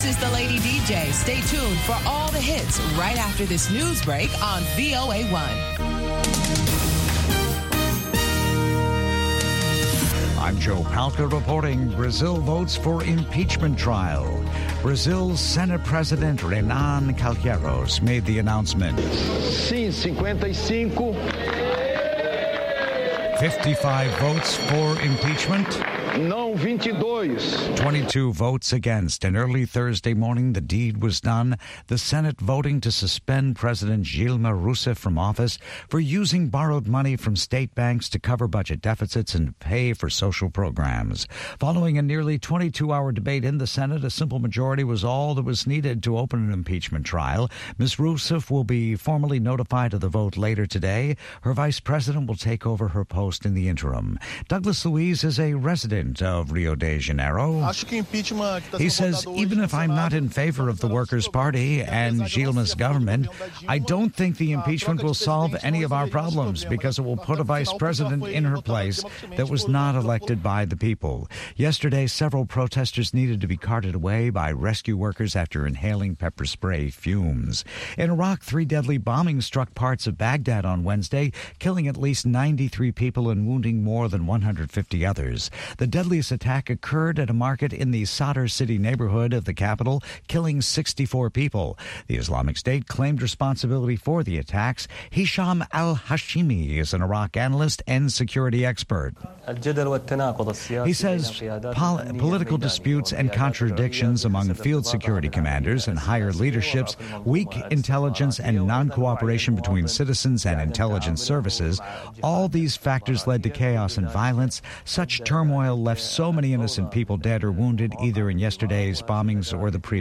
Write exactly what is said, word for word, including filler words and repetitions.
This is the Lady D J. Stay tuned for all the hits right after this news break on V O A one. I'm Joe Palca reporting Brazil votes for impeachment trial. Brazil's Senate President Renan Calheiros made the announcement. Sim, fifty-five. fifty-five votes for impeachment. Não, twenty-two. twenty-two votes against. And early Thursday morning, the deed was done. The Senate voting to suspend President Dilma Rousseff from office for using borrowed money from state banks to cover budget deficits and pay for social programs. Following a nearly twenty-two hour debate in the Senate, a simple majority was all that was needed to open an impeachment trial. Miz Rousseff will be formally notified of the vote later today. Her vice president will take over her post in the interim. Douglas Luiz is a resident of Rio de Janeiro. He says, even if I'm not in favor of the Workers' Party and Dilma's government, I don't think the impeachment will solve any of our problems because it will put a vice president in her place that was not elected by the people. Yesterday, several protesters needed to be carted away by rescue workers after inhaling pepper spray fumes. In Iraq, three deadly bombings struck parts of Baghdad on Wednesday, killing at least ninety-three people and wounding more than one hundred fifty others. The deadliest attack occurred at a market in the Sadr City neighborhood of the capital, killing sixty-four people. The Islamic State claimed responsibility for the attacks. Hisham al-Hashimi is an Iraq analyst and security expert. He says pol- political disputes and contradictions among field security commanders and higher leaderships, weak intelligence and non-cooperation between citizens and intelligence services, all these factors led to chaos and violence. Such turmoil left so many innocent people dead or wounded either in yesterday's bombings or the previous.